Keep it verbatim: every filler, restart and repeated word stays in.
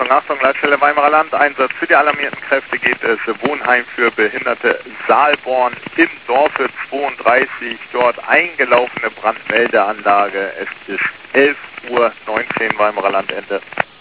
Achtung, Achtung, Leitstelle Weimarer Land, Einsatz für die alarmierten Kräfte geht es, Wohnheim für Behinderte Saalborn im Dorfe zweiunddreißig, dort eingelaufene Brandmeldeanlage, es ist elf Uhr neunzehn Weimarer Land, Ende.